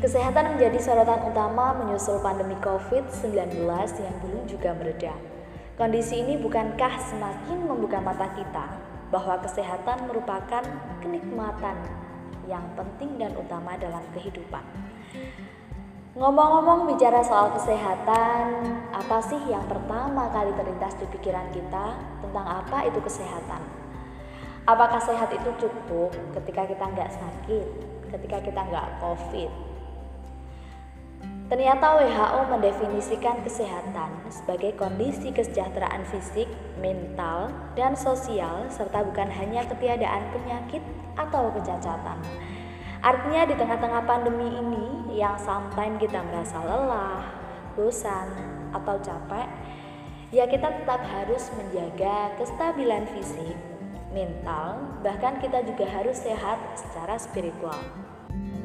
Kesehatan menjadi sorotan utama menyusul pandemi COVID-19 yang belum juga mereda. Kondisi ini bukankah semakin membuka mata kita bahwa kesehatan merupakan kenikmatan yang penting dan utama dalam kehidupan. Ngomong-ngomong bicara soal kesehatan, apa sih yang pertama kali terlintas di pikiran kita tentang apa itu kesehatan? Apakah sehat itu cukup ketika kita nggak sakit, ketika kita nggak COVID? Ternyata WHO mendefinisikan kesehatan sebagai kondisi kesejahteraan fisik, mental, dan sosial serta bukan hanya ketiadaan penyakit atau kecacatan. Artinya di tengah-tengah pandemi ini yang sometimes kita merasa lelah, bosan, atau capek, ya kita tetap harus menjaga kestabilan fisik, mental, bahkan kita juga harus sehat secara spiritual.